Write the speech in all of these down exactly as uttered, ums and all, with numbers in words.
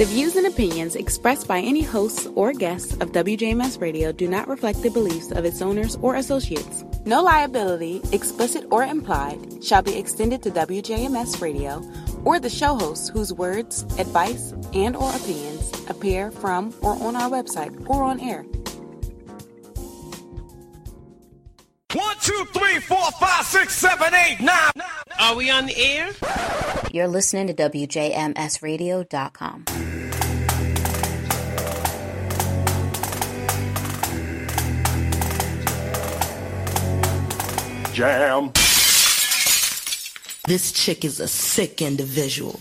The views and opinions expressed by any hosts or guests of W J M S Radio do not reflect the beliefs of its owners or associates. No liability, explicit or implied, shall be extended to W J M S Radio or the show hosts whose words, advice, and or opinions appear from or on our website or on air. One, two, three, four, five, six, seven, eight, nine. Are we on the air? You're listening to W J M S radio dot com. Jam. This chick is a sick individual.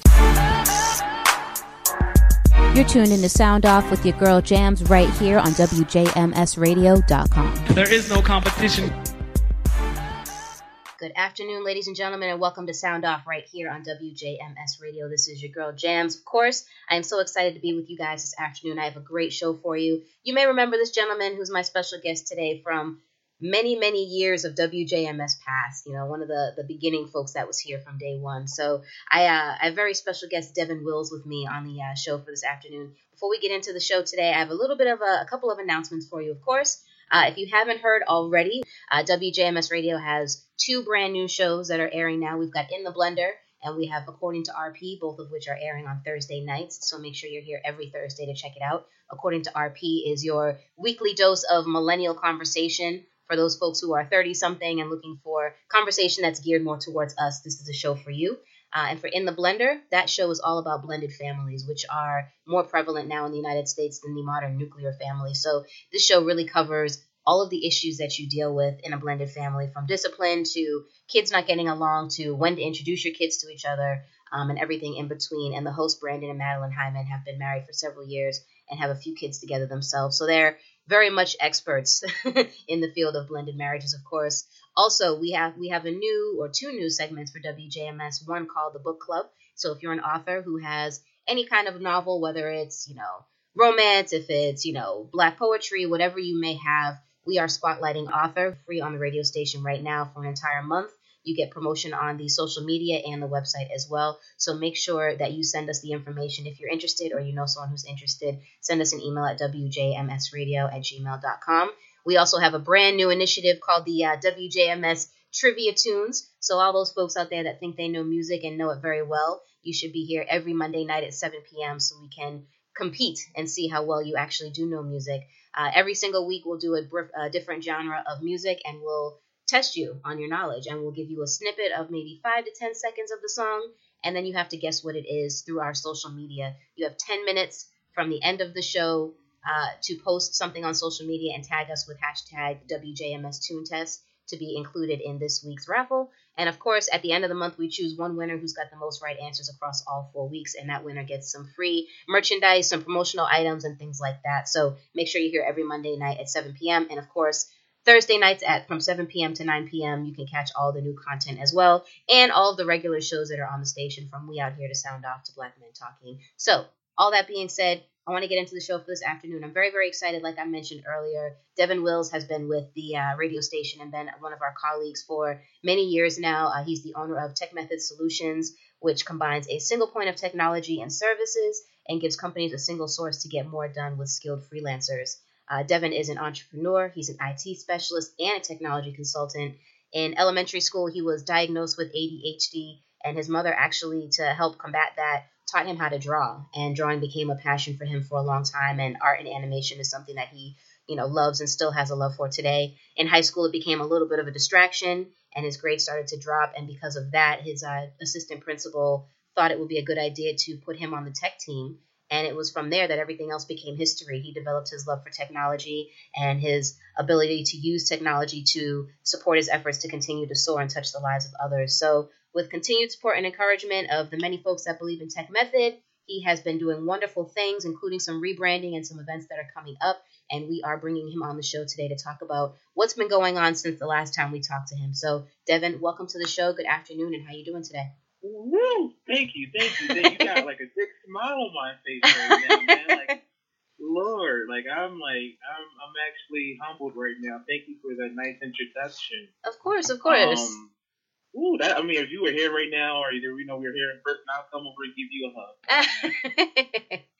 You're tuned in to Sound Off with your girl Jams right here on W J M S radio dot com. There is no competition. Good afternoon, ladies and gentlemen, and welcome to Sound Off right here on W J M S Radio. This is your girl Jams. Of course, I am so excited to be with you guys this afternoon. I have a great show for you. You may remember this gentleman who's my special guest today from many, many years of W J M S past, you know, one of the, the beginning folks that was here from day one. So I, uh, I have very special guest Devin Wills with me on the uh, show for this afternoon. Before we get into the show today, I have a little bit of a, a couple of announcements for you, of course. Uh, if you haven't heard already, uh, W J M S Radio has two brand new shows that are airing now. We've got In the Blender, and we have According to R P, both of which are airing on Thursday nights. So make sure you're here every Thursday to check it out. According to R P is your weekly dose of millennial conversation. For those folks who are thirty-something and looking for conversation that's geared more towards us, this is a show for you. Uh, and for In the Blender, that show is all about blended families, which are more prevalent now in the United States than the modern nuclear family. So this show really covers all of the issues that you deal with in a blended family, from discipline to kids not getting along to when to introduce your kids to each other, um, and everything in between. And the hosts, Brandon and Madeline Hyman, have been married for several years and have a few kids together themselves. So they're very much experts in the field of blended marriages, of course. Also, we have we have a new or two new segments for W J M S, one called the Book Club. So if you're an author who has any kind of novel, whether it's, you know, romance, if it's, you know, black poetry, whatever you may have, we are spotlighting author free on the radio station right now for an entire month. You get promotion on the social media and the website as well. So make sure that you send us the information if you're interested, or you know someone who's interested. Send us an email at w j m s radio at gmail dot com. We also have a brand new initiative called the uh, W J M S Trivia Tunes. So all those folks out there that think they know music and know it very well, you should be here every Monday night at seven p.m. so we can compete and see how well you actually do know music. Uh, every single week we'll do a, br- a different genre of music, and we'll test you on your knowledge, and we'll give you a snippet of maybe five to ten seconds of the song, and then you have to guess what it is through our social media. You have ten minutes from the end of the show uh, to post something on social media and tag us with hashtag W J M S Tune Test to be included in this week's raffle. And of course, at the end of the month, we choose one winner who's got the most right answers across all four weeks, and that winner gets some free merchandise, some promotional items, and things like that. So make sure you're here every Monday night at seven p.m. And of course, Thursday nights at from seven p.m. to nine p.m. you can catch all the new content as well, and all of the regular shows that are on the station, from We Out Here to Sound Off to Black Men Talking. So all that being said, I want to get into the show for this afternoon. I'm very, very excited. Like I mentioned earlier, Devin Wills has been with the uh, radio station and been one of our colleagues for many years now. Uh, he's the owner of Tech Method Solutions, which combines a single point of technology and services and gives companies a single source to get more done with skilled freelancers. Uh, Devin is an entrepreneur. He's an I T specialist and a technology consultant. In elementary school, he was diagnosed with A D H D, and his mother, actually, to help combat that, taught him how to draw. And drawing became a passion for him for a long time, and art and animation is something that he, you know, loves and still has a love for today. In high school, it became a little bit of a distraction, and his grades started to drop, and because of that, his uh, assistant principal thought it would be a good idea to put him on the tech team. And it was from there that everything else became history. He developed his love for technology and his ability to use technology to support his efforts to continue to soar and touch the lives of others. So with continued support and encouragement of the many folks that believe in Tech Method, he has been doing wonderful things, including some rebranding and some events that are coming up. And we are bringing him on the show today to talk about what's been going on since the last time we talked to him. So, Devin, welcome to the show. Good afternoon, and how you doing today? Woo! Thank you, thank you, thank you. You got like a big smile on my face right now, man. Like, Lord, like I'm like I'm I'm actually humbled right now. Thank you for that nice introduction. Of course, of course. Um, ooh, that I mean, if you were here right now, or either you know we were here in person, I'll come over and give you a hug.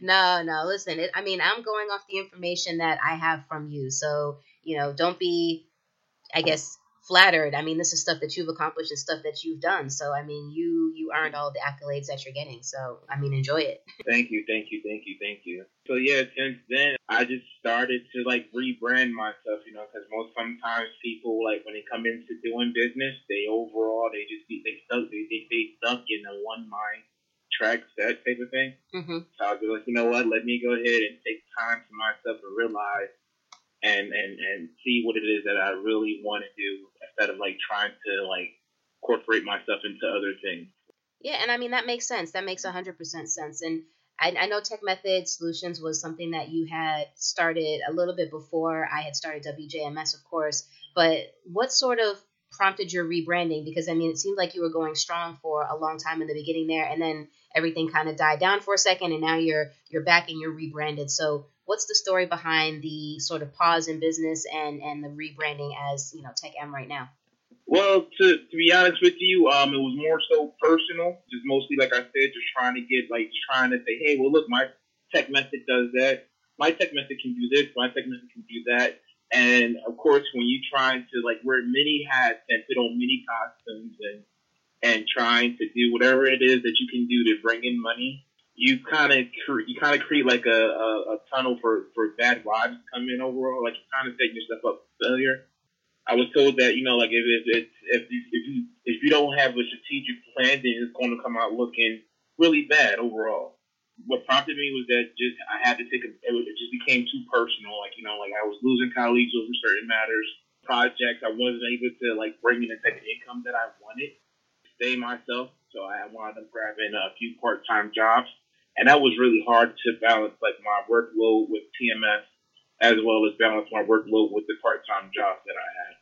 No, no. Listen, it, I mean, I'm going off the information that I have from you. So, you know, don't be, I guess, flattered. I mean, this is stuff that you've accomplished and stuff that you've done. So, I mean, you you earned all the accolades that you're getting. So, I mean, enjoy it. Thank you, thank you, thank you, thank you. So yeah, since then I just started to like rebrand myself, you know, because most sometimes people like when they come into doing business, they overall they just be they stuck they they, they stuck in a one mind track set type of thing. Mm-hmm. So I was like, you know what, let me go ahead and take time to myself to realize and and and see what it is that I really want to do instead of like trying to like incorporate myself into other things. Yeah, and I mean, that makes sense. That makes one hundred percent sense. And I, I know Tech Method Solutions was something that you had started a little bit before I had started W J M S, of course. But what sort of prompted your rebranding? Because, I mean, it seemed like you were going strong for a long time in the beginning there, and then everything kind of died down for a second, and now you're you're back and you're rebranded. So what's the story behind the sort of pause in business and, and the rebranding as, you know, Tech M right now? Well, to to be honest with you, um, it was more so personal. Just mostly, like I said, just trying to get, like, just trying to say, hey, well, look, my Tech Method does that. My Tech Method can do this. My Tech Method can do that. And, of course, when you're trying to, like, wear many hats and put on many costumes and and trying to do whatever it is that you can do to bring in money, you kind of cre- you kind of create, like, a, a, a tunnel for, for bad vibes to come in overall. Like, you kind of set yourself up for failure. I was told that, you know, like if if if if you if you, if you don't have a strategic plan, then it's going to come out looking really bad overall. What prompted me was that just I had to take a it just became too personal. Like, you know, like I was losing colleagues over certain matters, projects. I wasn't able to like bring in the type of income that I wanted to stay myself. So I wound up grabbing a few part time jobs, and that was really hard to balance like my workload with T M S, as well as balance my workload with the part-time jobs that I had.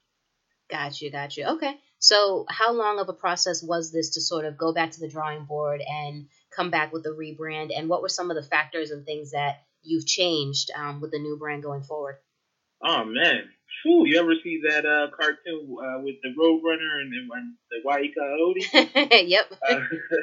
Got you, got you. Okay. So how long of a process was this to sort of go back to the drawing board and come back with a rebrand? And what were some of the factors and things that you've changed um, with the new brand going forward? Oh, man. Whew, you ever see that uh, cartoon uh, with the Roadrunner and, and the Wile E. Coyote? Yep. Uh,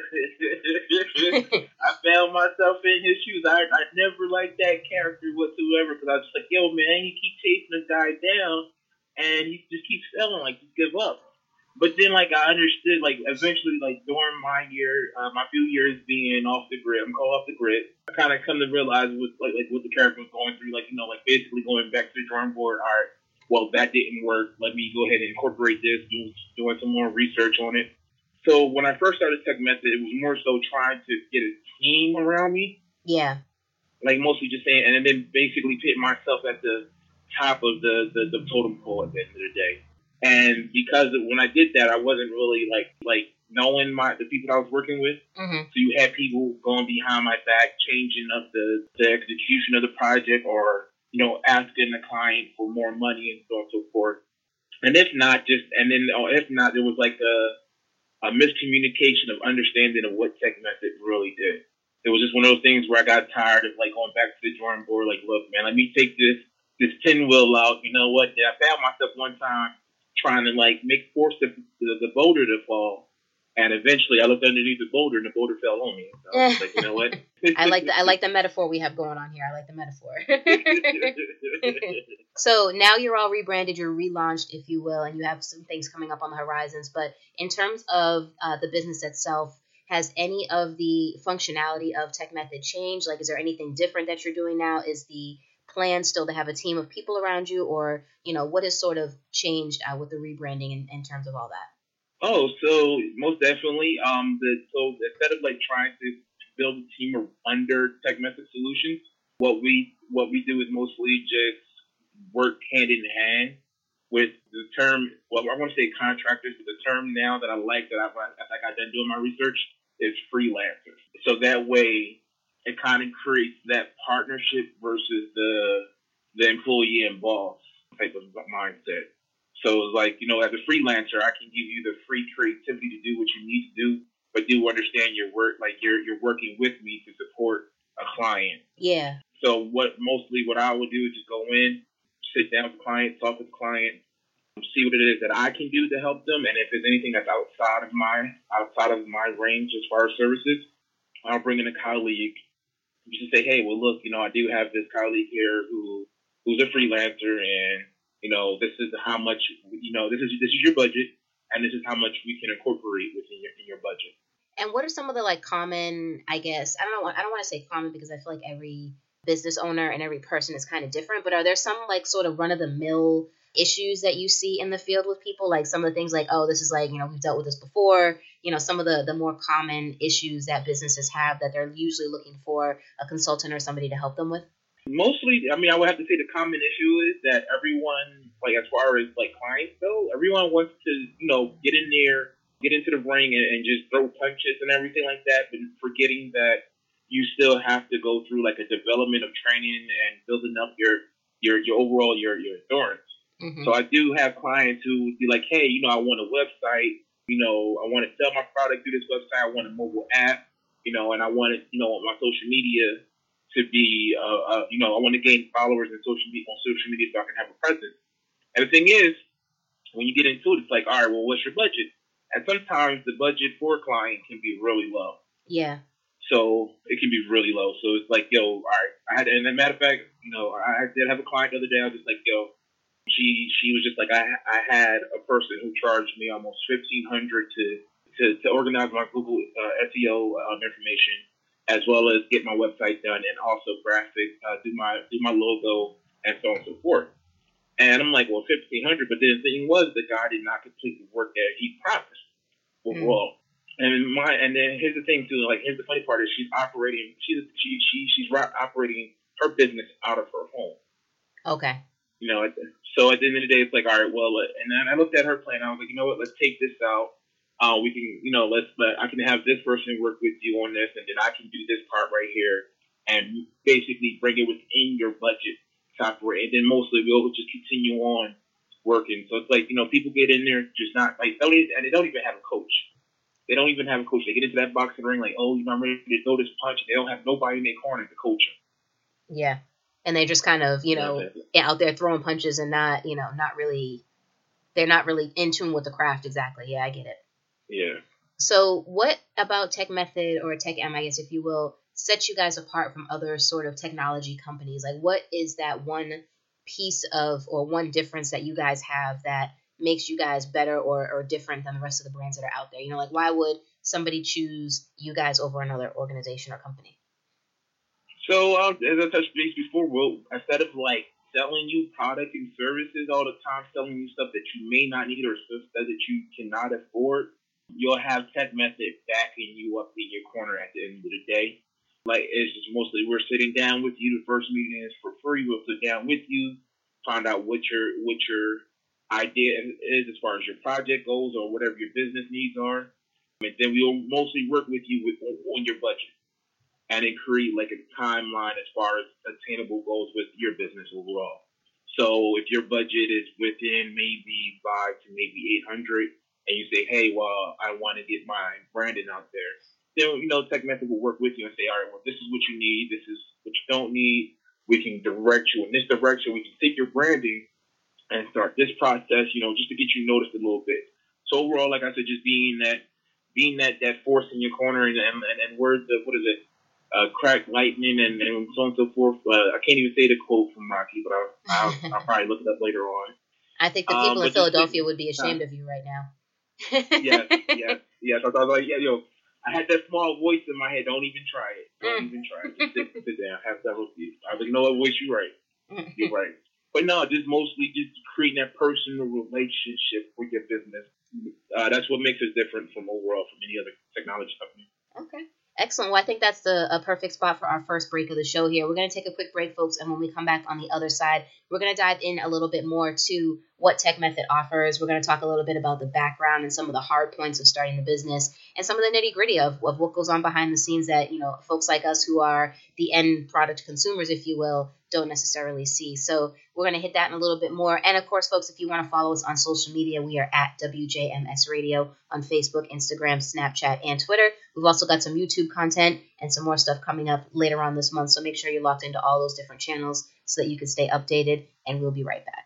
I found myself in his shoes. I, I never liked that character whatsoever because I was just like, yo, man, you keep chasing this guy down and he just keeps failing, like, just give up. But then, like, I understood, like, eventually, like, during my year, uh, my few years being off the grid, I'm called off the grid, I kind of come to realize what, like, like, what the character was going through, like, you know, like, basically going back to the drawing board, all right, well, that didn't work, let me go ahead and incorporate this, do, doing some more research on it. So when I first started Tech Method, it was more so trying to get a team around me. Yeah. Like, mostly just saying, and then basically put myself at the top of the, the, the totem pole at the end of the day. And because when I did that, I wasn't really like like knowing my the people I was working with. Mm-hmm. So you had people going behind my back, changing up the, the execution of the project, or you know asking the client for more money and so on and so forth. And if not, just and then or if not, there was like a a miscommunication of understanding of what Tech Method really did. It was just one of those things where I got tired of like going back to the drawing board. Like, look, man, let me take this this tin wheel out. You know what? I found myself one time trying to like make force the, the the boulder to fall, and eventually I looked underneath the boulder and the boulder fell on me. So I was like, you know what? I like the I like the metaphor we have going on here. I like the metaphor. So now you're all rebranded, you're relaunched, if you will, and you have some things coming up on the horizons. But in terms of uh, the business itself, has any of the functionality of Tech Method changed? Like, is there anything different that you're doing now? Is the plan still to have a team of people around you, or you know what has sort of changed uh, with the rebranding in, in terms of all that? Oh, so most definitely. Um, the so instead of like trying to build a team under Tech Method Solutions, what we what we do is mostly just work hand in hand with the term. Well, I want to say contractors, but the term now that I like that I've like I've been doing my research is freelancers. So that way, it kind of creates that partnership versus the the employee and boss type of mindset. So it's like, you know, as a freelancer, I can give you the free creativity to do what you need to do, but do understand your work, like you're you're working with me to support a client. Yeah. So what mostly what I would do is just go in, sit down with the client, talk with the client, see what it is that I can do to help them, and if there's anything that's outside of my outside of my range as far as services, I'll bring in a colleague You can say, hey, well, look, you know, I do have this colleague here who who's a freelancer, and you know, this is how much, you know, this is this is your budget, and this is how much we can incorporate within your in your budget. And what are some of the like common, I guess, I don't know, I don't want to say common because I feel like every business owner and every person is kind of different, but are there some like sort of run of the mill issues that you see in the field with people? Like some of the things like, oh, this is like, you know, we've dealt with this before, you know, some of the, the more common issues that businesses have that they're usually looking for a consultant or somebody to help them with? Mostly, I mean, I would have to say the common issue is that everyone, like as far as like clients go, everyone wants to, you know, get in there, get into the ring and, and just throw punches and everything like that, but forgetting that you still have to go through like a development of training and building up your your, your overall your, your endurance. Mm-hmm. So I do have clients who would be like, hey, you know, I want a website, you know, I want to sell my product through this website, I want a mobile app, you know, and I want it, you know, my social media to be, uh, uh, you know, I want to gain followers in social media, on social media so I can have a presence. And the thing is, when you get into it, it's like, all right, well, what's your budget? And sometimes the budget for a client can be really low. Yeah. So it can be really low. So it's like, yo, all right. I had, and as a matter of fact, you know, I did have a client the other day. I was just like, yo, she she was just like, I I had a person who charged me almost fifteen hundred to to to organize my Google uh, S E O um, information, as well as get my website done and also graphic, uh, do my do my logo and so on and so forth. And I'm like, well, fifteen hundred. But then the thing was, the guy did not complete the work that he promised overall. Mm. And my, and then here's the thing too. Like, here's the funny part is she's operating. She's she she she's operating her business out of her home. Okay. You know, so at the end of the day, it's like, all right, well, and then I looked at her plan. I was like, you know what? Let's take this out. Uh, we can, you know, let's let I can have this person work with you on this, and then I can do this part right here, and basically bring it within your budget to operate. And then mostly we'll just continue on working. So it's like, you know, people get in there just not like, don't even, and they don't even have a coach. They don't even have a coach. They get into that boxing ring like, oh, you know, I'm ready to throw this punch. They don't have nobody in their corner to coach them. Yeah. And they just kind of, you know, yeah, out there throwing punches and not, you know, not really, they're not really in tune with the craft exactly. Yeah, I get it. Yeah. So what about Tech Method or Tech M, I guess, if you will, sets you guys apart from other sort of technology companies? Like, what is that one piece of or one difference that you guys have that makes you guys better or, or different than the rest of the brands that are out there? You know, like, why would somebody choose you guys over another organization or company? So, um, as I touched base before, well, instead of like selling you product and services all the time, selling you stuff that you may not need or stuff that you cannot afford, you'll have Tech Method backing you up in your corner at the end of the day. Like, it's just mostly we're sitting down with you. The first meeting is for free. We'll sit down with you, find out what your what your idea is as far as your project goes or whatever your business needs are, and then we'll mostly work with you with on your budget. And then create like a timeline as far as attainable goals with your business overall. So if your budget is within maybe five to maybe eight hundred, and you say, hey, well, I want to get my branding out there, then you know Tech Method will work with you and say, all right, well, this is what you need, this is what you don't need. We can direct you in this direction. We can take your branding and start this process, you know, just to get you noticed a little bit. So overall, like I said, just being that, being that that force in your corner, and and, and words of what is it? Uh, crack lightning and, and so on and so forth. Uh, I can't even say the quote from Rocky, but I'll, I'll, I'll probably look it up later on. I think the people um, in Philadelphia would be ashamed uh, of you right now. yes, yes, yes. I was like, yeah, yo, I had that small voice in my head. Don't even try it. Don't mm. even try it. Just sit, sit down. Have several seats. I was like, you know what, voice, you're right. You're right. But no, just mostly just creating that personal relationship with your business. Uh, that's what makes us different from overall from any other technology company. Okay. Excellent. Well, I think that's the, a perfect spot for our first break of the show here. We're going to take a quick break, folks, and when we come back on the other side, we're going to dive in a little bit more to what Tech Method offers. We're going to talk a little bit about the background and some of the hard points of starting the business and some of the nitty-gritty of, of what goes on behind the scenes that, you know, folks like us who are the end product consumers, if you will, don't necessarily see. So we're going to hit that in a little bit more. And of course, folks, if you want to follow us on social media, we are at W J M S Radio on Facebook, Instagram, Snapchat, and Twitter. We've also got some YouTube content and some more stuff coming up later on this month. So make sure you're locked into all those different channels so that you can stay updated. And we'll be right back.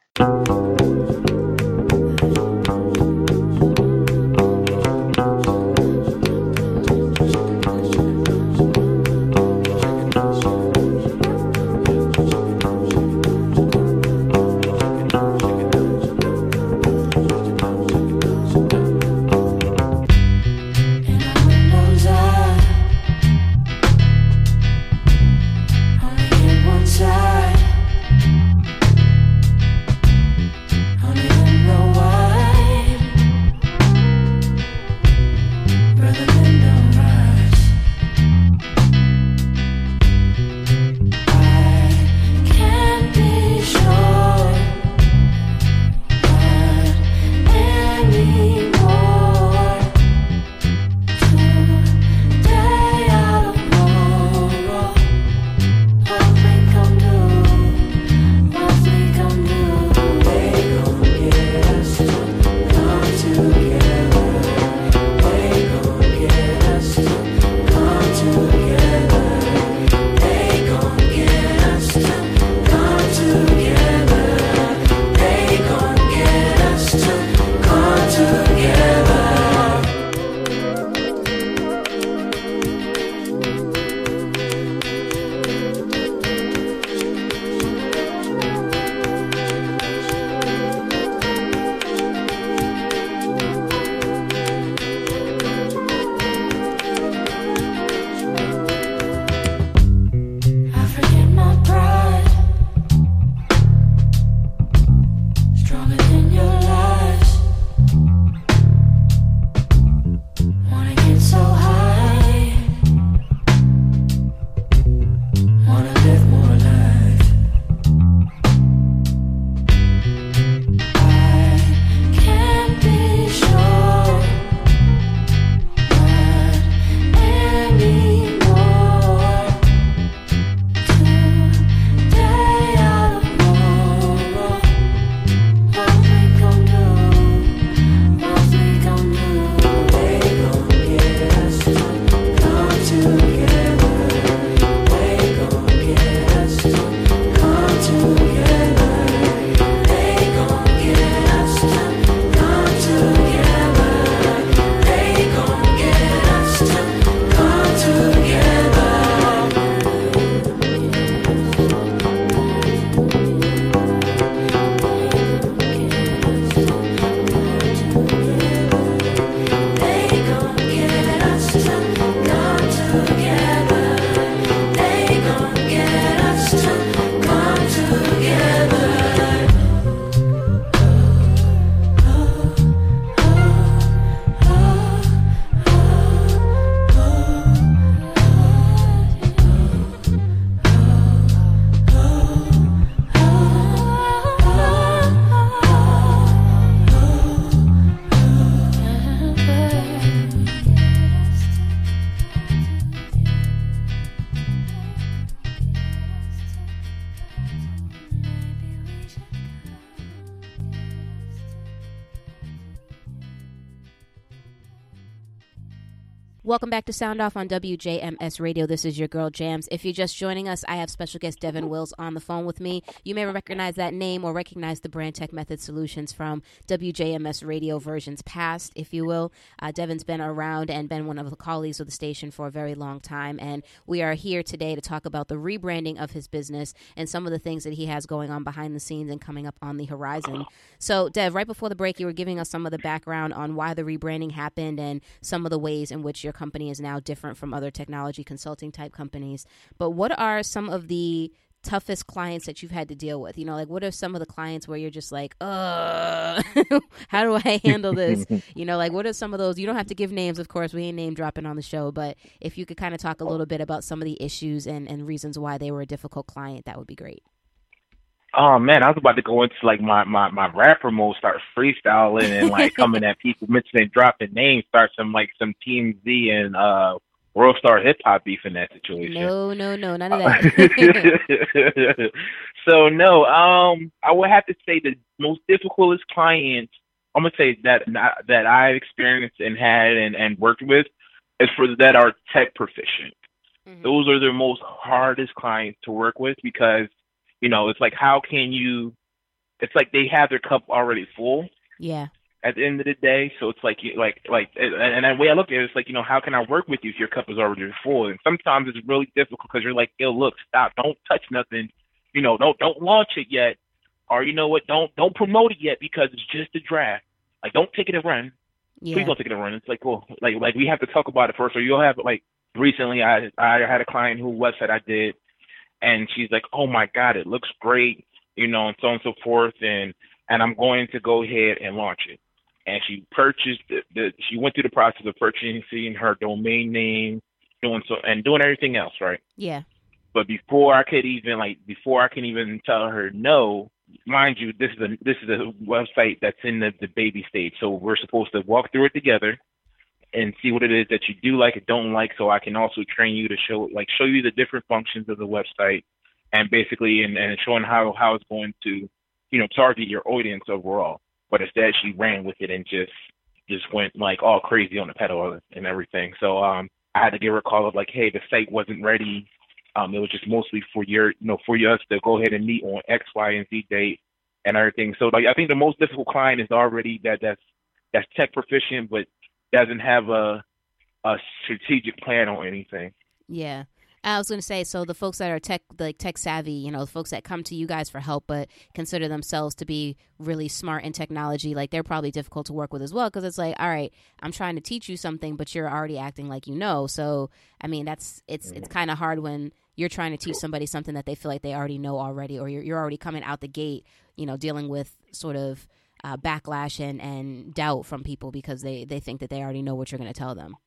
Welcome back to Sound Off on W J M S Radio. This is your girl Jams. If you're just joining us, I have special guest Devin Wills on the phone with me. You may recognize that name or recognize the brand Tech Method Solutions from W J M S Radio versions past, if you will. Uh, Devin's been around and been one of the colleagues of the station for a very long time, and we are here today to talk about the rebranding of his business and some of the things that he has going on behind the scenes and coming up on the horizon. So, Dev, right before the break, you were giving us some of the background on why the rebranding happened and some of the ways in which your company is now different from other technology consulting type companies. But what are some of the toughest clients that you've had to deal with? You know, like what are some of the clients where you're just like, uh, how do I handle this? You know, like what are some of those? You don't have to give names, of course. We ain't name dropping on the show. But if you could kind of talk a little bit about some of the issues and, and reasons why they were a difficult client, that would be great. Oh man, I was about to go into like my, my, my rapper mode, start freestyling and like coming at people, mentioning, dropping names, start some like some Team Z and uh, World Star Hip Hop beef in that situation. No, no, no, none of that. So no, um, I would have to say the most difficult clients, I'm gonna say that that I've experienced and had and, and worked with is for that are tech proficient. Mm-hmm. Those are the most hardest clients to work with because you know, it's like, how can you, it's like they have their cup already full. Yeah. At the end of the day. So it's like, like, like, and the way I look at it, it's like, you know, how can I work with you if your cup is already full? And sometimes it's really difficult because you're like, yo, look, stop, don't touch nothing. You know, don't, don't launch it yet. Or you know what, don't, don't promote it yet because it's just a draft. Like, don't take it and run. Yeah. Please don't take it and run. It's like, well, like, like we have to talk about it first. Or you'll have, like, recently I, I had a client who website I did. And she's like, oh, my God, it looks great, you know, and so on and so forth. And, and I'm going to go ahead and launch it. And she purchased the, the she went through the process of purchasing her domain name, doing so and doing everything else. Right. Yeah. But before I could even like before I can even tell her no, mind you, this is a this is a website that's in the, the baby stage. So we're supposed to walk through it together and see what it is that you do like and don't like, so I can also train you to show like show you the different functions of the website and basically and, and showing how, how it's going to, you know, target your audience overall. But instead she ran with it and just just went like all crazy on the pedal and everything. So um I had to give her a call of like, hey, the site wasn't ready. Um it was just mostly for your you know, for us to go ahead and meet on X, Y, and Z date and everything. So like I think the most difficult client is already that that's that's tech proficient but doesn't have a a strategic plan on anything. Yeah. I was going to say, so the folks that are tech, like tech savvy, you know, the folks that come to you guys for help, but consider themselves to be really smart in technology, like they're probably difficult to work with as well. Cause it's like, all right, I'm trying to teach you something, but you're already acting like, you know, so, I mean, that's, it's, it's kind of hard when you're trying to teach somebody something that they feel like they already know already, or you're, you're already coming out the gate, you know, dealing with sort of, Uh, backlash and, and doubt from people because they, they think that they already know what you're going to tell them.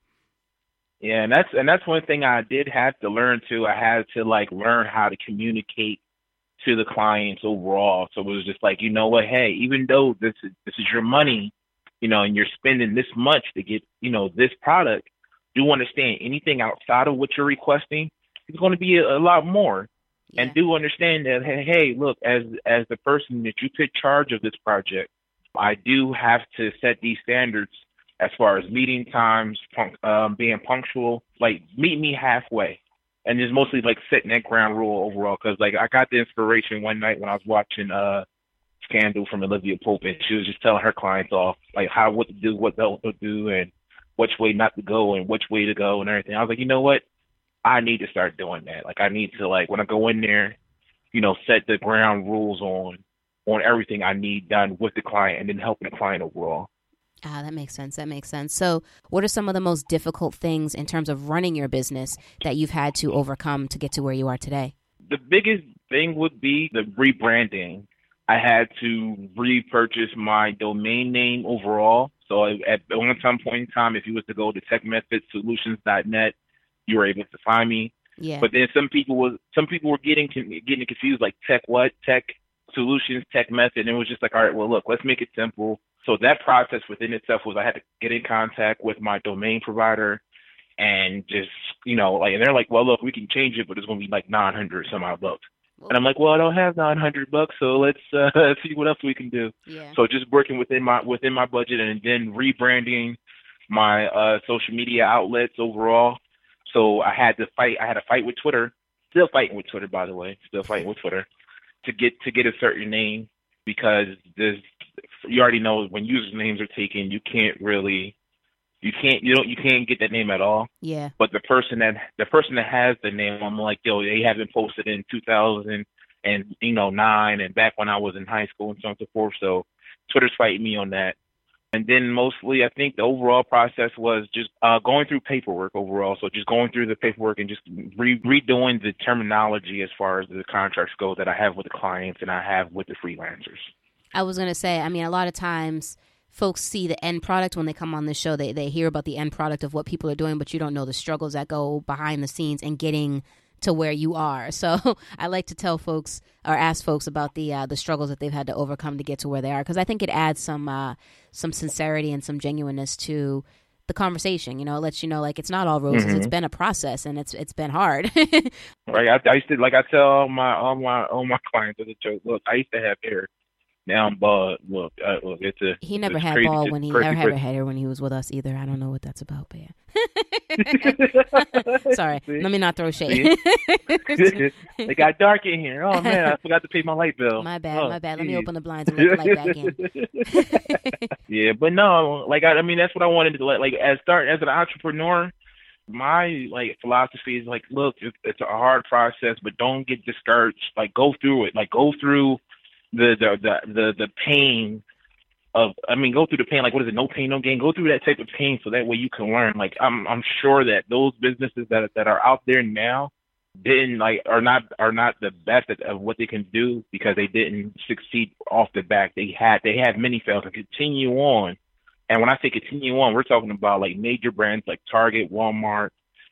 Yeah, and that's and that's one thing I did have to learn too. I had to like learn how to communicate to the clients overall. So it was just like, you know what, hey, even though this is this is your money, you know, and you're spending this much to get, you know, this product, do understand anything outside of what you're requesting is going to be a, a lot more. Yeah. And do understand that, hey, hey, look, as as the person that you took charge of this project, I do have to set these standards as far as meeting times, punk, um, being punctual, like meet me halfway. And it's mostly like setting that ground rule overall. Cause like I got the inspiration one night when I was watching uh, Scandal from Olivia Pope, and she was just telling her clients off like how, what to do, what don't do, and which way not to go and which way to go and everything. I was like, you know what? I need to start doing that. Like I need to like, when I go in there, you know, set the ground rules on, on everything I need done with the client and then helping the client overall. Ah, that makes sense. That makes sense. So what are some of the most difficult things in terms of running your business that you've had to overcome to get to where you are today? The biggest thing would be the rebranding. I had to repurchase my domain name overall. So at one time point in time, if you was to go to tech method solutions dot net, you were able to find me. Yeah. But then some people was some people were getting getting confused, like tech what, tech solutions, tech method. And it was just like, all right, well, look, let's make it simple. So that process within itself was I had to get in contact with my domain provider and just, you know, like, and they're like, well, look, we can change it, but it's going to be like nine hundred some odd bucks. Well, and I'm like, well, I don't have nine hundred bucks, so let's uh, see what else we can do. Yeah. So just working within my within my budget and then rebranding my uh, social media outlets overall. So I had to fight. I had to fight with Twitter. Still fighting with Twitter, by the way. Still fighting with Twitter to get to get a certain name, because there's, you already know when usernames are taken, you can't really, you can't you don't you can't get that name at all. Yeah. But the person that the person that has the name, I'm like, yo, they haven't posted in two thousand and you know nine and back when I was in high school and so on and so forth. So Twitter's fighting me on that. And then mostly, I think the overall process was just uh, going through paperwork overall. So just going through the paperwork and just re- redoing the terminology as far as the contracts go that I have with the clients and I have with the freelancers. I was going to say, I mean, a lot of times folks see the end product when they come on this show. They, they hear about the end product of what people are doing, but you don't know the struggles that go behind the scenes and getting to where you are. So I like to tell folks or ask folks about the uh, the struggles that they've had to overcome to get to where they are, because I think it adds some uh, some sincerity and some genuineness to the conversation. You know, it lets you know, like, it's not all roses. Mm-hmm. It's been a process and it's it's been hard. Right. I, I used to, like I tell all my all my all my clients as a joke, look, I used to have hair. Now I'm bald. Look, uh, look, it's a. He never it's had crazy, bald when he never had hair when he was with us either. I don't know what that's about, but yeah. Sorry, See? Let me not throw shade. They got dark in here. Oh man, I forgot to pay my light bill. My bad, oh, my bad. Let geez. me open the blinds and let the light back in. Yeah, but no, like I, I mean, that's what I wanted to let. Like as start as an entrepreneur, my like philosophy is like, look, it's, it's a hard process, but don't get discouraged. Like go through it. Like go through. The, the the the the pain of I mean go through the pain, like what is it, no pain no gain, go through that type of pain so that way you can learn. Like I'm I'm sure that those businesses that that are out there now didn't like are not are not the best at, of what they can do because they didn't succeed off the back. They had they had many fails and continue on. And when I say continue on, we're talking about like major brands like Target, Walmart,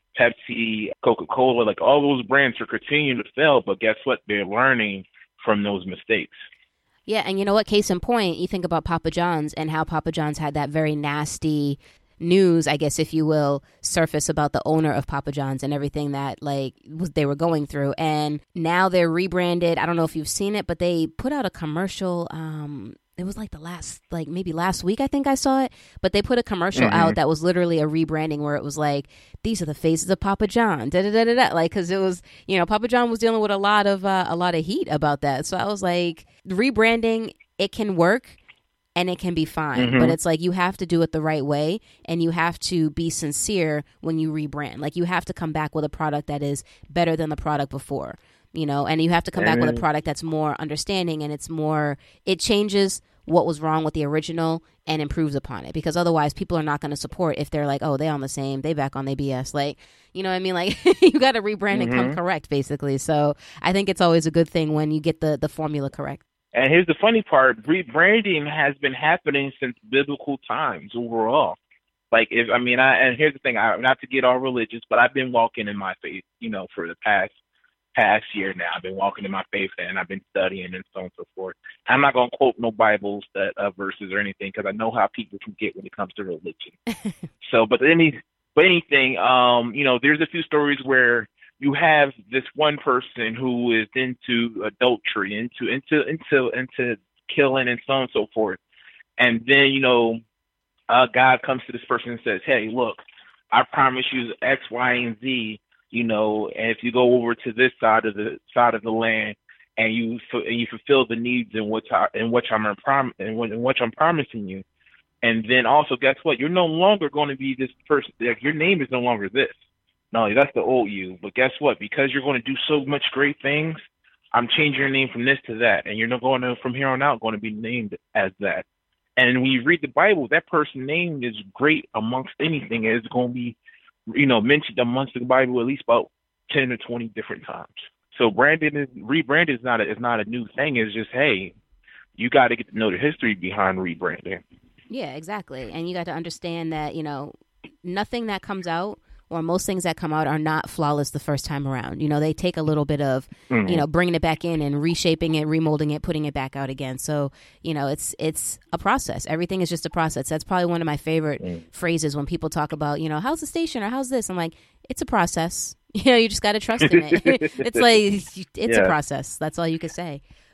Pepsi, Coca-Cola, like all those brands are continuing to fail, but guess what? They're learning from those mistakes. Yeah, and you know what? Case in point, you think about Papa John's and how Papa John's had that very nasty news, I guess, if you will, surface about the owner of Papa John's and everything that like was, they were going through. And now they're rebranded. I don't know if you've seen it, but they put out a commercial. Um, it was like the last, like maybe last week, I think I saw it. But they put a commercial mm-hmm. out that was literally a rebranding where it was like, these are the faces of Papa John, da da da da da. Like, because it was, you know, Papa John was dealing with a lot of uh, a lot of heat about that. So I was like, rebranding, it can work and it can be fine, mm-hmm. but it's like you have to do it the right way and you have to be sincere when you rebrand. Like you have to come back with a product that is better than the product before. You know, and you have to come back with a product that's more understanding and it's more, it changes what was wrong with the original and improves upon it, because otherwise people are not going to support if they're like, oh, they on the same, they back on their B S. Like, you know what I mean? Like you got to rebrand mm-hmm. and come correct, basically. So I think it's always a good thing when you get the, the formula correct. And here's the funny part, rebranding has been happening since biblical times overall. Like, if, I mean, I, and here's the thing, I, not to get all religious, but I've been walking in my faith, you know, for the past past year now. I've been walking in my faith and I've been studying and so on and so forth. I'm not going to quote no Bibles that uh, verses or anything because I know how people can get when it comes to religion. So, but any, but anything, um, you know, there's a few stories where you have this one person who is into adultery, into into into into killing and so on and so forth, and then you know, uh, God comes to this person and says, "Hey, look, I promise you X, Y, and Z." You know, and if you go over to this side of the side of the land and you and you fulfill the needs in which I, in which I'm prom in which I'm promising you, and then also guess what? You're no longer going to be this person. Like, your name is no longer this. No, that's the old you. But guess what? Because you're going to do so much great things, I'm changing your name from this to that, and you're not going to from here on out going to be named as that. And when you read the Bible, that person's name is great amongst anything. It's going to be, you know, mentioned amongst the Bible at least about ten or twenty different times. So branding is rebranding is not a, is not a new thing. It's just, hey, you got to get to know the history behind rebranding. Yeah, exactly. And you got to understand that, you know, nothing that comes out or most things that come out are not flawless the first time around. You know, they take a little bit of, mm-hmm. you know, bringing it back in and reshaping it, remolding it, putting it back out again. So, you know, it's it's a process. Everything is just a process. That's probably one of my favorite mm-hmm. phrases when people talk about, you know, how's the station or how's this? I'm like, it's a process. You know, you just got to trust in it. It's like, it's yeah. a process. That's all you can say.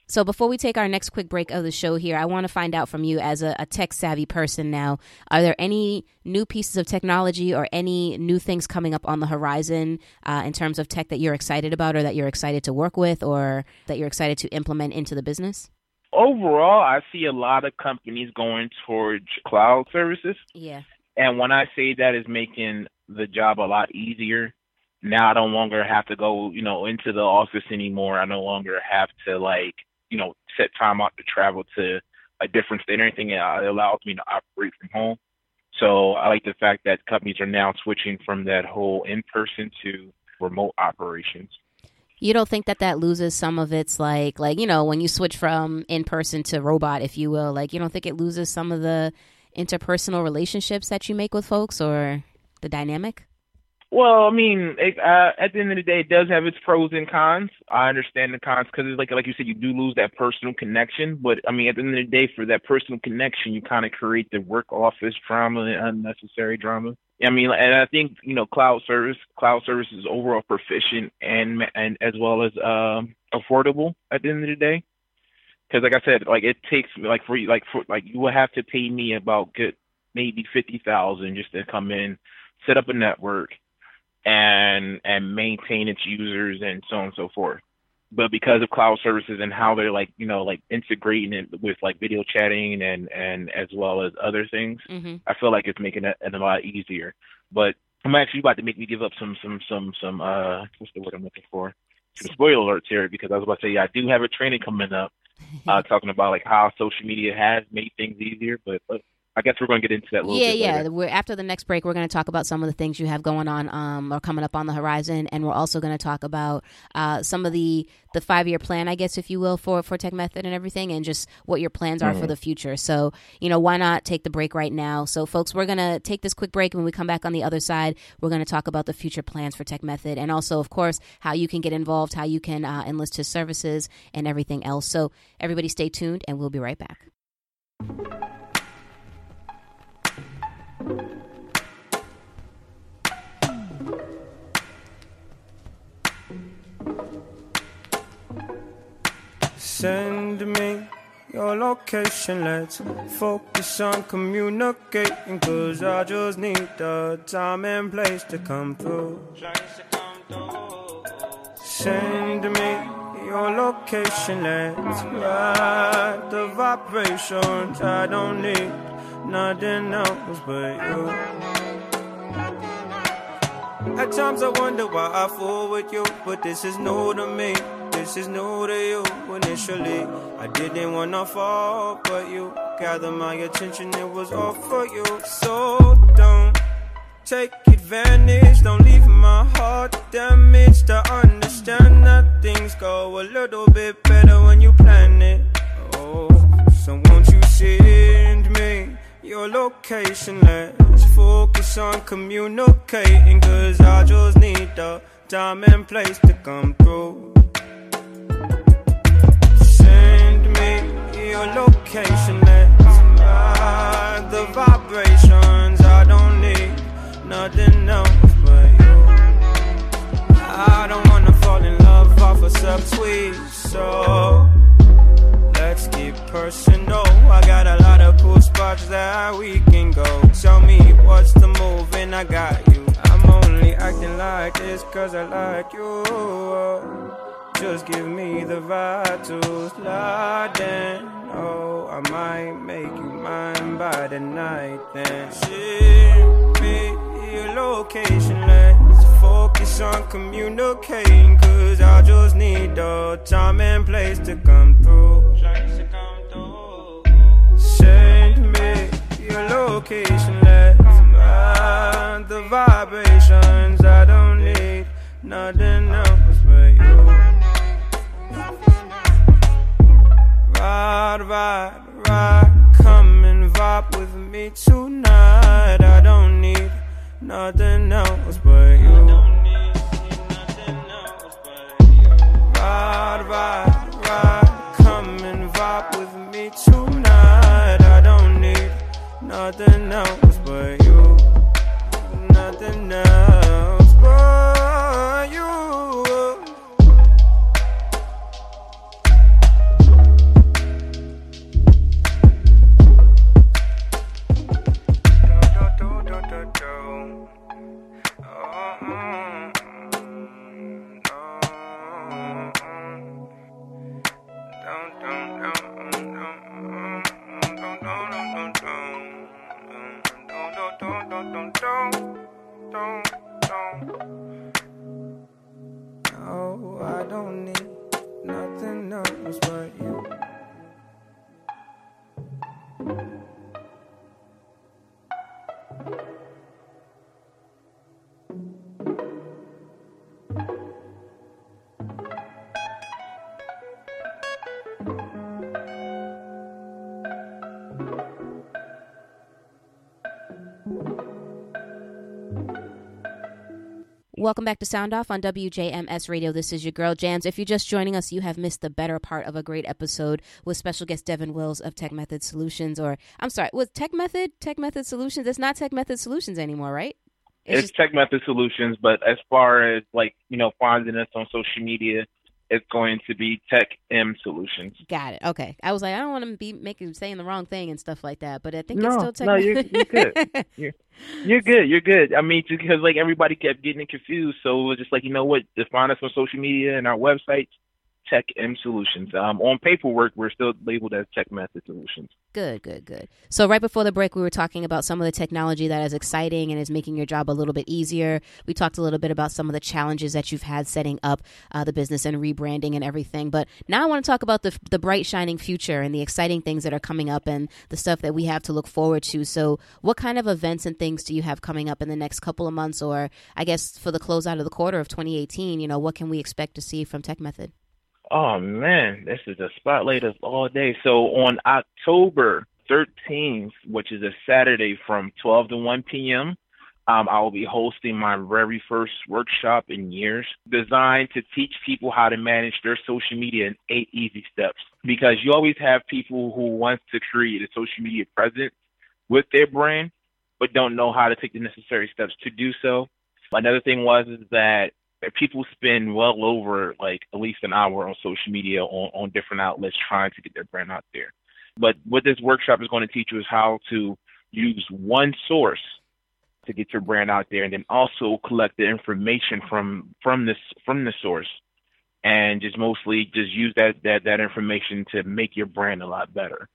So before we take our next quick break of the show here, I want to find out from you as a, a tech-savvy person now, are there any new pieces of technology or any new things coming up on the horizon uh, in terms of tech that you're excited about or that you're excited to work with or that you're excited to implement into the business? Overall, I see a lot of companies going towards cloud services. Yeah. And when I say that, is making the job a lot easier. Now I no longer have to go, you know, into the office anymore. I no longer have to, like, you know, set time out to travel to a different state or anything. It allows me to operate from home. So I like the fact that companies are now switching from that whole in-person to remote operations. You don't think that that loses some of its, like, like, you know, when you switch from in-person to robot, if you will, like, you don't think it loses some of the interpersonal relationships that you make with folks or the dynamic? Well, I mean, it, uh, at the end of the day, it does have its pros and cons. I understand the cons because, like, like you said, you do lose that personal connection. But, I mean, at the end of the day, for that personal connection, you kind of create the work office drama and unnecessary drama. I mean, and I think, you know, cloud service, cloud service is overall proficient and and as well as um, affordable at the end of the day. Because, like I said, like it takes like for like for like you will have to pay me about good maybe fifty thousand just to come in, set up a network, and and maintain its users and so on and so forth. But because of cloud services and how they're like, you know, like integrating it with like video chatting and, and as well as other things, mm-hmm. I feel like it's making it a lot easier. But I'm actually about to make me give up some, some, some, some, uh, what's the word I'm looking for? Some spoiler alerts here, because I was about to say, yeah, I do have a training coming up uh, talking about like how social media has made things easier, but, but I guess we're going to get into that a little yeah, bit Yeah, later. yeah. After the next break, we're going to talk about some of the things you have going on um, or coming up on the horizon, and we're also going to talk about uh, some of the, the five-year plan, I guess, if you will, for, for Tech Method and everything, and just what your plans are mm-hmm. for the future. So, you know, why not take the break right now? So, folks, we're going to take this quick break. When we come back on the other side, we're going to talk about the future plans for Tech Method, and also, of course, how you can get involved, how you can uh, enlist his services, and everything else. So, everybody stay tuned, and we'll be right back. Send me your location, let's focus on communicating, cause I just need the time and place to come through. Send me your location, let's ride the vibrations. I don't need nothing else but you. At times I wonder why I fool with you, but this is new to me. This is new to you. Initially, I didn't wanna fall, but you gathered my attention, it was all for you. So don't take advantage, don't leave my heart damaged. To understand that things go a little bit better when you plan it. Oh, so won't you send me your location, let's focus on communicating, cause I just need the time and place to come through. Send me your location, let's ride the vibrations. I don't need nothing else but you. I don't wanna fall in love off a subtweet, so let's keep personal. I got a lot of cool spots that we can go. Tell me what's the move and I got you. I'm only acting like this cause I like you. Just give me the vibe to slide in. Oh, I might make you mine by the night then. Send me your location, let's focus on communicating, cause I just need the time and place to come through. Send me your location, let's ride the vibrations. I don't need nothing else but you. Ride, ride, ride, come and vibe with me tonight. I don't need nothing else but you. Ride, ride, ride, come and vibe with me tonight. I don't need nothing else but you. Nothing else but you. Welcome back to Sound Off on W J M S Radio. This is your girl Jams. If you're just joining us, you have missed the better part of a great episode with special guest Devin Wills of Tech Method Solutions. Or I'm sorry, was Tech Method Tech Method Solutions? It's not Tech Method Solutions anymore, right? It's, it's just Tech Method Solutions, but as far as like you know, finding us on social media, it's going to be Tech M Solutions. Got it. Okay. I was like, I don't want to be making saying the wrong thing and stuff like that, but I think no, it's still Tech. No, you're, you're good. You're, you're good. You're good. I mean, because like everybody kept getting confused, so it was just like, you know what? Just find us on social media and our websites, Tech M Solutions. Um, on paperwork, we're still labeled as Tech Method Solutions. Good, good, good. So right before the break, we were talking about some of the technology that is exciting and is making your job a little bit easier. We talked a little bit about some of the challenges that you've had setting up uh, the business and rebranding and everything. But now I want to talk about the the bright, shining future and the exciting things that are coming up and the stuff that we have to look forward to. So what kind of events and things do you have coming up in the next couple of months, or I guess for the closeout of the quarter of twenty eighteen? You know, what can we expect to see from Tech Method? Oh, man, this is a spotlight of all day. So on October thirteenth, which is a Saturday from twelve to one p.m., um, I will be hosting my very first workshop in years designed to teach people how to manage their social media in eight easy steps. Because you always have people who want to create a social media presence with their brand, but don't know how to take the necessary steps to do so. Another thing was is that people spend well over like at least an hour on social media on, on different outlets trying to get their brand out there. But what this workshop is going to teach you is how to use one source to get your brand out there, and then also collect the information from from this from the source, and just mostly just use that that that information to make your brand a lot better.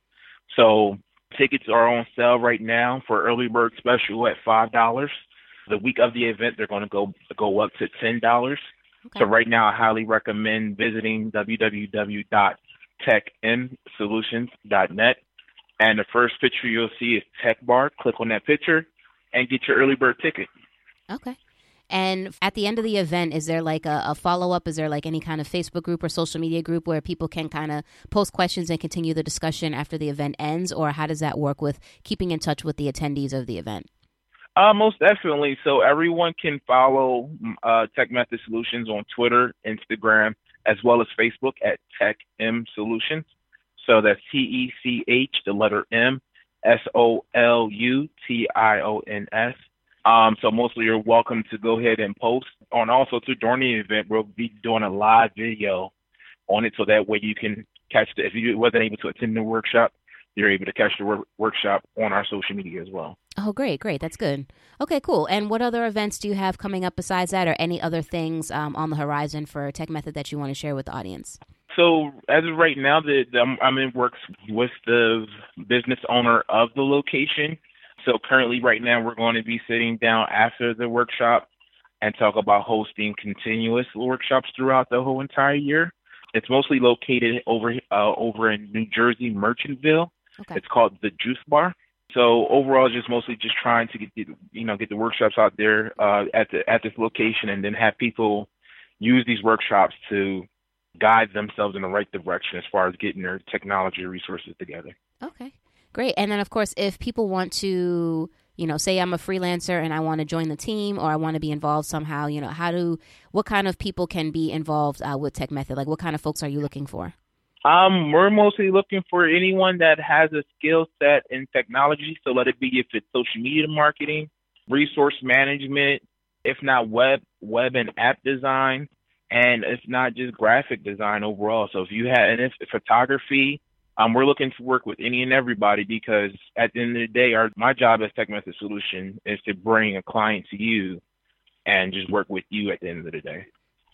So tickets are on sale right now for early bird special at five dollars. The week of the event, they're going to go go up to ten dollars. Okay. So right now, I highly recommend visiting w w w dot tech m solutions dot net. And the first picture you'll see is Tech Bar. Click on that picture and get your early bird ticket. Okay. And at the end of the event, is there like a, a follow-up? Is there like any kind of Facebook group or social media group where people can kind of post questions and continue the discussion after the event ends? Or how does that work with keeping in touch with the attendees of the event? Uh, most definitely. So everyone can follow uh, Tech Method Solutions on Twitter, Instagram, as well as Facebook at Tech M Solutions. So that's T E C H, the letter M, S O L U T I O N S. Um, so mostly you're welcome to go ahead and post on. Also, too, during the event, we'll be doing a live video on it, so that way you can catch the, if you wasn't able to attend the workshop, you're able to catch the work, workshop on our social media as well. Oh, great, great. That's good. Okay, cool. And what other events do you have coming up besides that, or any other things um, on the horizon for Tech Method that you want to share with the audience? So as of right now, the, the, I'm in works with the business owner of the location. So currently right now we're going to be sitting down after the workshop and talk about hosting continuous workshops throughout the whole entire year. It's mostly located over uh, over in New Jersey, Merchantville. Okay. It's called the Juice Bar. So overall, just mostly just trying to get the, you know, get the workshops out there uh, at the at this location, and then have people use these workshops to guide themselves in the right direction as far as getting their technology resources together. Okay, great. And then, of course, if people want to, you know, say I'm a freelancer and I want to join the team, or I want to be involved somehow, you know, how do, what kind of people can be involved uh, with Tech Method? Like, what kind of folks are you looking for? Um, we're mostly looking for anyone that has a skill set in technology. So let it be if it's social media marketing, resource management, if not web, web and app design, and if not just graphic design overall. So if you have, and if, if photography, um, we're looking to work with any and everybody, because at the end of the day, our my job as Tech Method Solution is to bring a client to you and just work with you at the end of the day.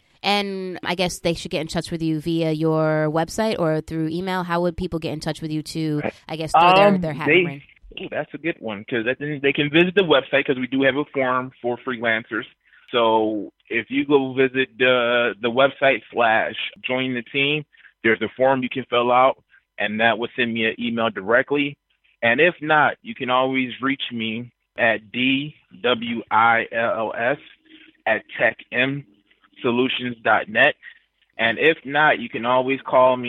And I guess they should get in touch with you via your website or through email. How would people get in touch with you to, I guess, through their, um, their hat they, and ring? Ooh, that's a good one, because they can visit the website, because we do have a forum for freelancers. So if you go visit the the website slash join the team, there's a form you can fill out, and that will send me an email directly. And if not, you can always reach me at D W I L L S at Tech M Solutions dot net. And if not, you can always call me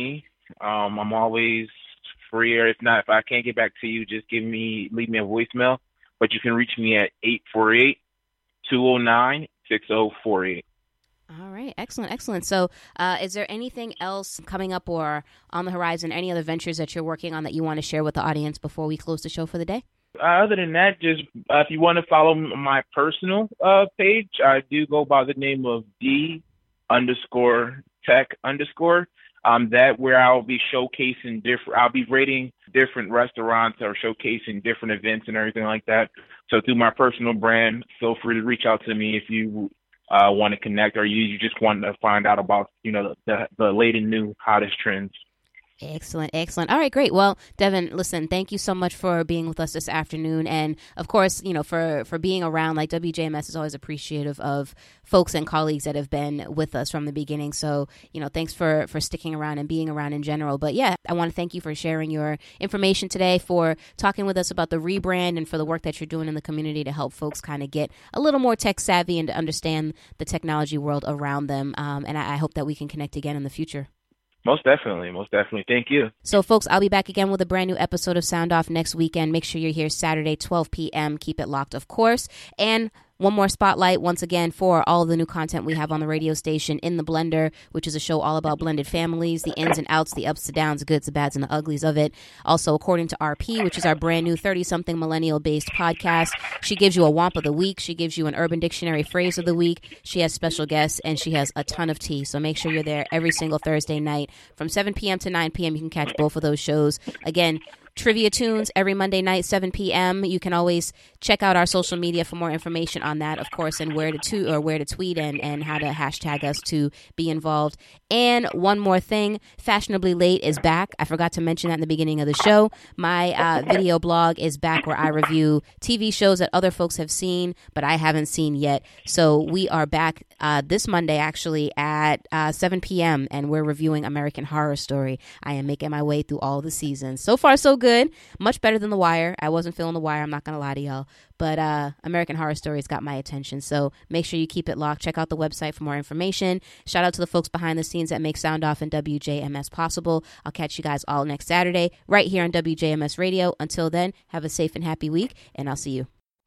Um, I'm always free, or if not, if I can't get back to you, just give me, leave me a voicemail. But you can reach me at eight four eight, two oh nine, six oh four eight. All right. Excellent. Excellent. So uh, is there anything else coming up or on the horizon, any other ventures that you're working on that you want to share with the audience before we close the show for the day? Uh, other than that, just uh, if you want to follow my personal uh, page, I do go by the name of D underscore tech underscore. Um, that where I'll be showcasing different, I'll be rating different restaurants or showcasing different events and everything like that. So through my personal brand, feel free to reach out to me if you uh, want to connect, or you, you just want to find out about, you know, the, the latest new hottest trends. Excellent, excellent. All right, great. Well, Devin, listen, thank you so much for being with us this afternoon. And of course, you know, for, for being around. Like, W J M S is always appreciative of folks and colleagues that have been with us from the beginning. So, you know, thanks for, for sticking around and being around in general. But yeah, I want to thank you for sharing your information today, for talking with us about the rebrand, and for the work that you're doing in the community to help folks kind of get a little more tech savvy and to understand the technology world around them. Um, and I, I hope that we can connect again in the future. Most definitely. Most definitely. Thank you. So, folks, I'll be back again with a brand new episode of Sound Off next weekend. Make sure you're here Saturday, twelve p.m. Keep it locked, of course. And one more spotlight, once again, for all of the new content we have on the radio station, In the Blender, which is a show all about blended families, the ins and outs, the ups, the downs, the goods, the bads, and the uglies of it. Also, According to R P, which is our brand new thirty-something millennial-based podcast. She gives you a womp of the week. She gives you an Urban Dictionary phrase of the week. She has special guests, and she has a ton of tea. So make sure you're there every single Thursday night from seven p.m. to nine p.m. You can catch both of those shows. Again, Trivia Tunes every Monday night, seven p.m. You can always check out our social media for more information on that, of course, and where to, to or where to tweet and, and how to hashtag us to be involved. And one more thing, Fashionably Late is back. I forgot to mention that in the beginning of the show. My uh, video blog is back where I review T V shows that other folks have seen, but I haven't seen yet. So we are back uh, this Monday, actually, at uh, seven p.m., and we're reviewing American Horror Story. I am making my way through all the seasons. So far, so good. Much better than The Wire. I wasn't feeling The Wire, I'm not going to lie to y'all. But uh, American Horror Story's got my attention. So make sure you keep it locked. Check out the website for more information. Shout out to the folks behind the scenes that make Sound Off and W J M S possible. I'll catch you guys all next Saturday right here on W J M S Radio. Until then, have a safe and happy week, and I'll see you.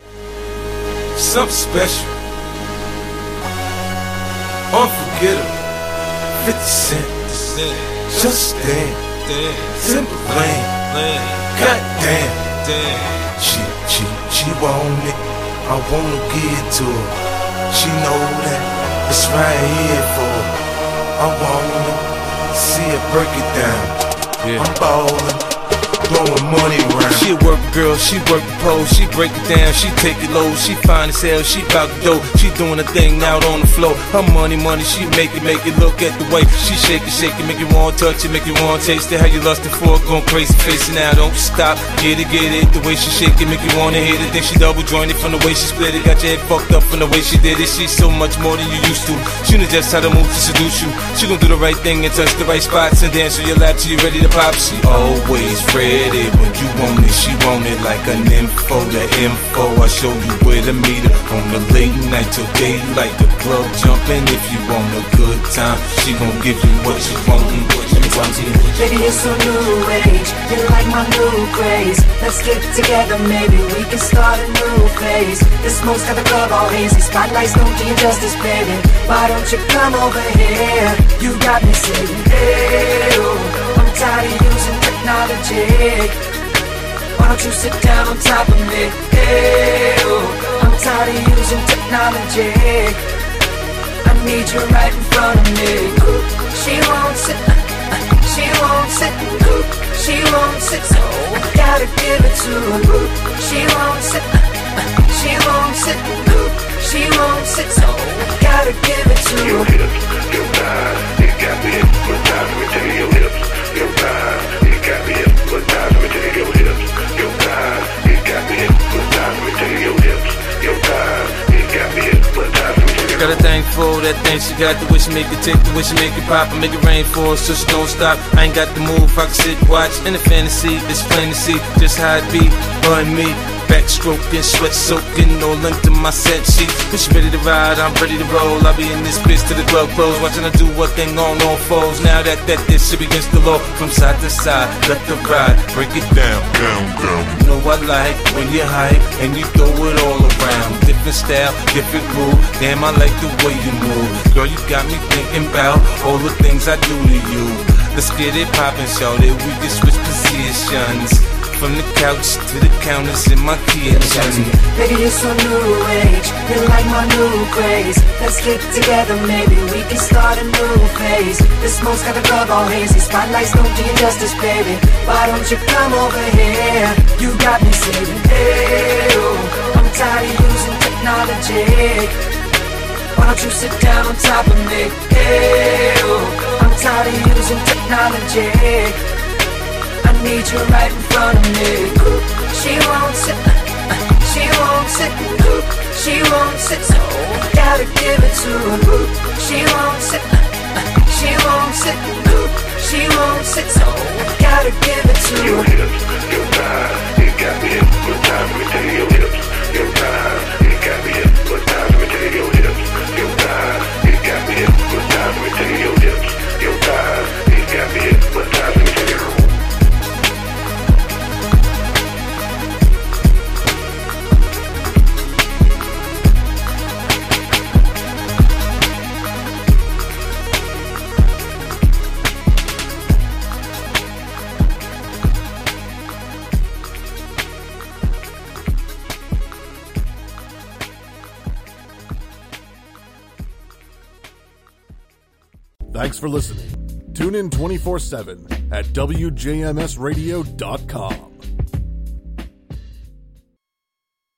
Something special, unforgettable, fifty cent, just stand, simple plan. Goddamn, damn. She, she, she want it. I wanna give it to her. She know that it's right here for her. I wanna see her break it down. Yeah. I'm ballin'. Blowing money around. She a work girl, she work the pole, she break it down, she take it low, she fine as hell, she bout the dough, she doing a thing out on the floor. Her money, money, she make it, make it. Look at the way she shake it, shake it, make you want to touch it, make you want to taste it. How you lustin' for it, going crazy, face it now, don't stop. Get it, get it, the way she shake it, make you wanna hit it. Then she double jointed from the way she split it, got your head fucked up from the way she did it. She's so much more than you used to. She knows just how to move to seduce you. She gon' do the right thing and touch the right spots and dance on your lap till you ready to pop. She always ready. When you want it, she want it like an info. The info, I show you where to meet her. On the late night till daylight, the club jumping. If you want a good time, she gon' give you what you want. Baby, it's a new age. You like my new craze. Let's get together, maybe we can start a new phase. The smoke's got the club all hazy. Spotlights don't do you justice, baby. Why don't you come over here? You got me saying, hey, oh, I'm tired of using technology. Why don't you sit down on top of me? Hey, oh, I'm tired of using technology. I need you right in front of me. She won't sit, she won't sit, she won't sit, so I gotta give it to her. She won't sit, she won't sit, she won't sit, so I gotta give it to her. Your hips, your thighs, you got me hypnotized. Let me tell you, your hips, your thighs, you got me hypnotized. Let me tell you, your hips, your thighs, you got me hypnotized. Let me tell you, your hips, your thighs, you got me hypnotized. Got a thing for that thing she got, the way she make it tick, the way she make it pop, and make it rain for us so she don't stop. I ain't got the move, I can sit, watch, in the fantasy, it's plain to see just how it be, her and me. back stroking, sweat soaking all under my set sheets. When she ready to ride, I'm ready to roll. I'll be in this bitch till the club close, watching her do what thing on all foes. Now that that this shit against the law, from side to side, left to right, break it down, down, down. You know I like when you hype and you throw it all around. Different style, different groove. Damn, I like the way you move. Girl, you got me thinking about all the things I do to you. Let's get it poppin', shorty. We can switch positions. From the couch to the counters in my kitchen. Baby, you're so new age. You're like my new craze. Let's get together, maybe we can start a new phase. The smoke's got the club all hazy. Spotlights don't do you justice, baby. Why don't you come over here? You got me saying, hey, oh, I'm tired of using technology. Why don't you sit down on top of me? Hey, oh, I'm tired of using technology. I need you right in front of me. She won't sit, she won't sit, she won't sit, so gotta give it to her. She won't sit, she won't sit, she won't sit, so gotta give it to her. Your hips, your thighs, it got me hypnotized. Let me tell you, your hips, your thighs, it got me hypnotized. Let me tell you, your hips, your thighs, it got me hypnotized. Let me tell you, your hips, your thighs, it got me hypnotized. Let me tell you. Thanks for listening. Tune in twenty-four seven at W J M S radio dot com.